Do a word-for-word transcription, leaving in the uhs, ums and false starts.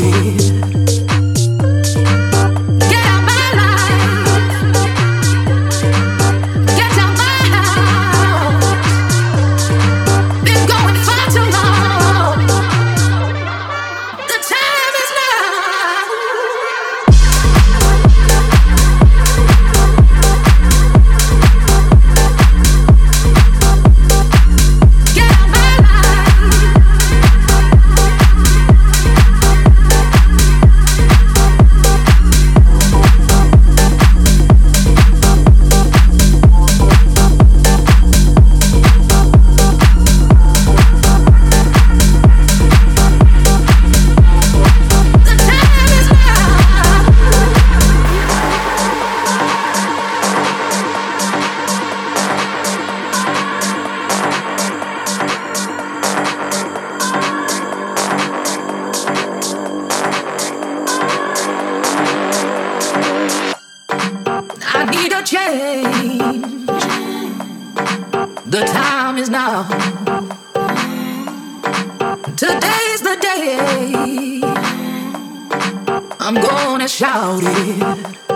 it. Get out my life. Get out my house. Been going far too long. The time is now. Get out my life. The time is now. I need a change. The time is now. Today's the day. I'm gonna shout it.